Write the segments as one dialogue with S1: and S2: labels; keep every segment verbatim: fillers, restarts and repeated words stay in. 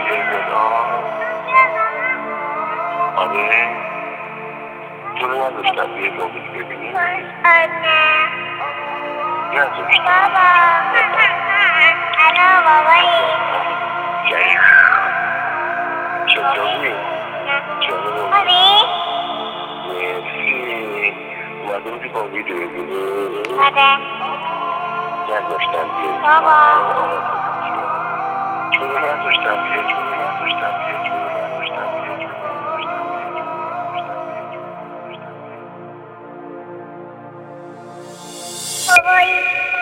S1: آره تو رو نداشتم یه موقعی ببینی؟ نداشتم
S2: بابا الو بابایی
S1: شریف چطوری؟ چطوری؟
S2: خوبی؟
S1: مرسی اومده بودی با ویدیو ببینی؟
S2: آره
S1: نداشتم بیایی
S2: بابا
S1: چون نداشتم بیایی چون نداشتم بیایی چون نداشتم بیایی چون
S2: بابایی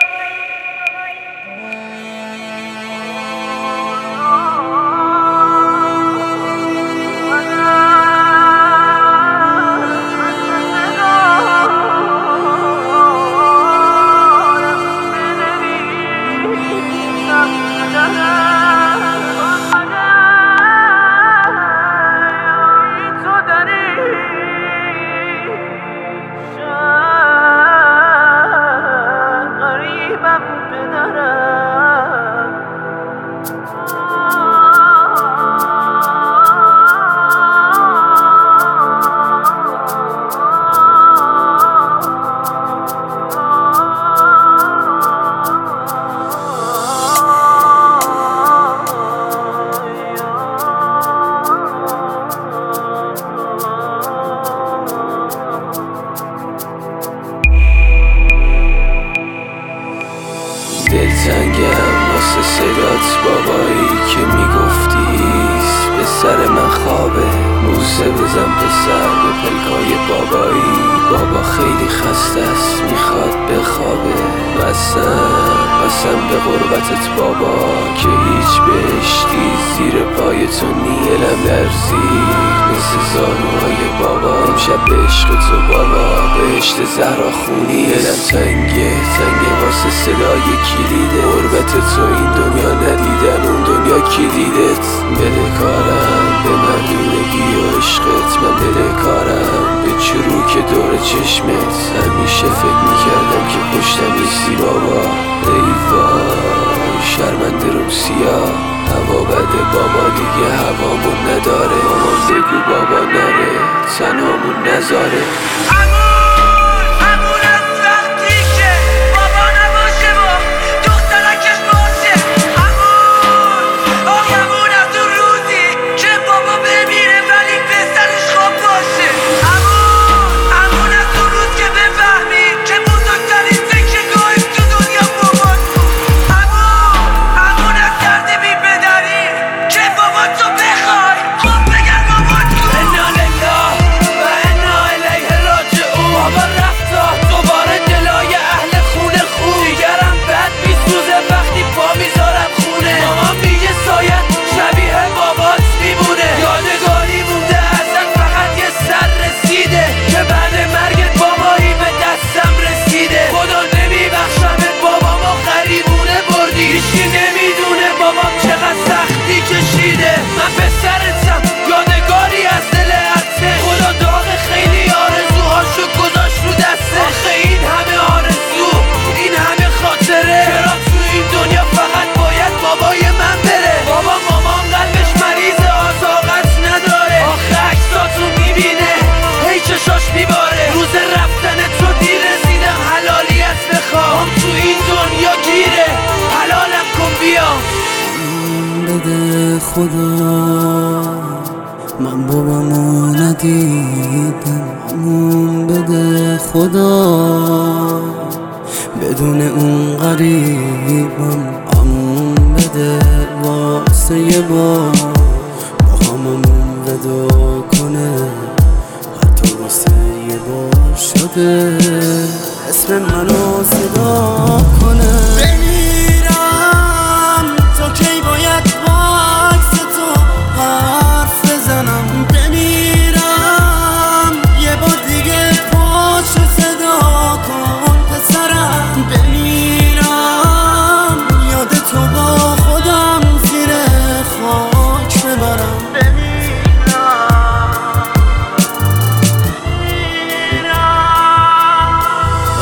S3: دلتنگم واسه صدات بابایی که میگفتیست به سر من خوابه بوسه بزن پسر به پلکای بابایی بابا خیلی خسته است میخواد بخوابه قسم قسم به غربتت بابا که هیچ بهشتی زیر پای تو نیست دلم لرزید مثل زانوهای بابا امشب به عشق تو بابا بهشت زهرا خونی دلم تنگه تنگه واسه صدای کلیده غربت تو این دنیا ندیدن اون دنیا کلیدت بده کارم به مردونگی و عشقت من بده کارم به چروک دور چشمت همیشه فکر میکردم که پشتم نیستی بابا ای وای شرمنده روم سیاه هوا بده بابا دیگه هوامون نداره مامان بگو بابا نره تنهامون نذاره
S4: بده خدا من بابامو ندیدم همون بده خدا بدون اون غریبم همون بده واسه یه بار با هممون ودا کنه حتی واسه یه بار شده اسم منو صدا کنه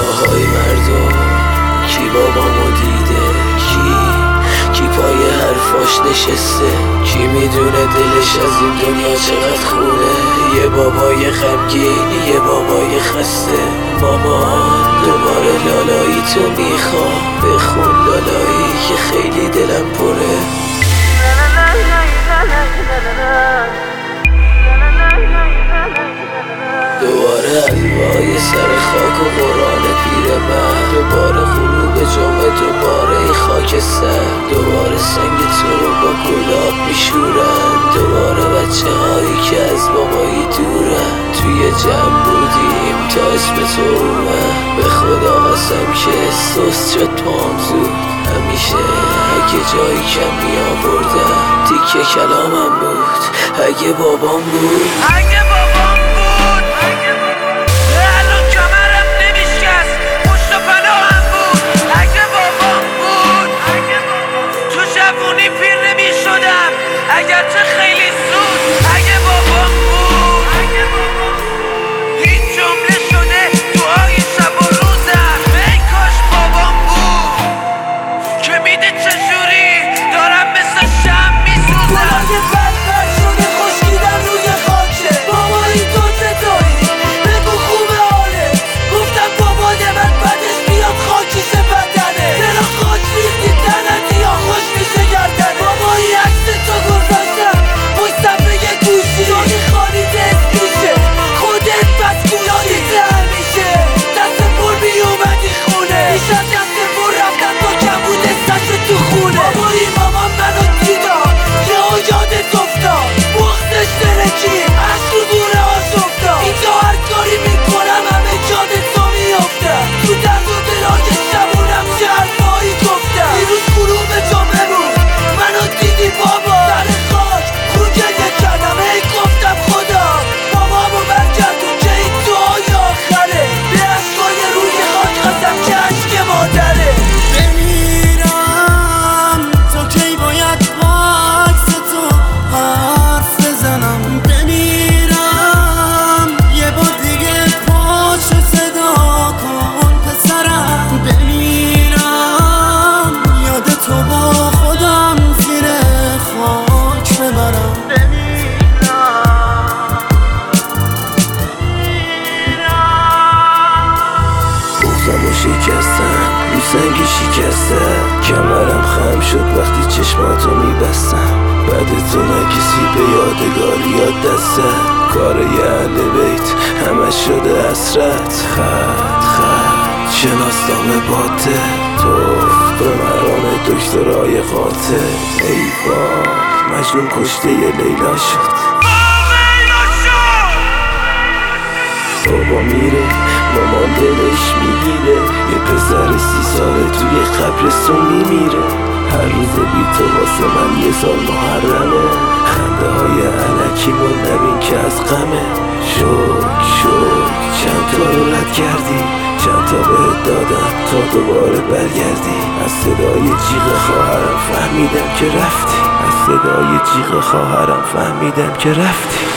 S3: بابامو دیده کی کی پای حرف فاش نشسته. کی میدونه دلش از این دنیا چقدر خونه. یه بابای غمگین، یه بابای خسته. مامان دوباره لالایی تو میخوام، بخون لالایی که خیلی دلم پره. دوباره الوای سر خاک و قرآن پیر من، دوباره غروب جمعه، دوباره ای خاکستر، دوباره سنگ تو رو با گلاب میشورن، دوباره بچه هایی که از بابایی دورن. توی جمع بودیم تا اسم تو اومد، به خدا قسم که سست شد پام زود. همیشه اگه جایی کم می آوردم تیکه کلامم بود. اگه بابام بود،
S2: اگه بابام بود الان کمرم نمیشکست، پشت و پناهم بود. اگه بابام بود تو جوونی پیر نمیشدم، اگرچه خیلی زود. اگه بابام بود این جمله شده دعای شب و روزم. ای کاش بابام بود که میده چجوری دارم مثل شم میسوزم.
S3: شکستم رو سنگ شکستم، کمرم خم شد وقتی چشماتو میبستم. بعد تو نه کسی به یادگاری یاد دستم، کار یه اهل بیت همش شده حسرت. خط خط شناسنامه باته، توف به مرام دکترای قاطع. ای وای مجنون کشته یه لیلا شد. بابا میره مامان دلش میگیره، یه پسر سی ساله توی قبرستون میمیره. هر روز بی تو واسه من یه سال محرمه، خنده های علکیمون نبین که از غمه. شک شک چند تا رو رد کردی، چند تا بهت دادم تا دوباره برگردی. از صدای جیغ خواهرم فهمیدم که رفتی، از صدای جیغ خواهرم فهمیدم که رفتی.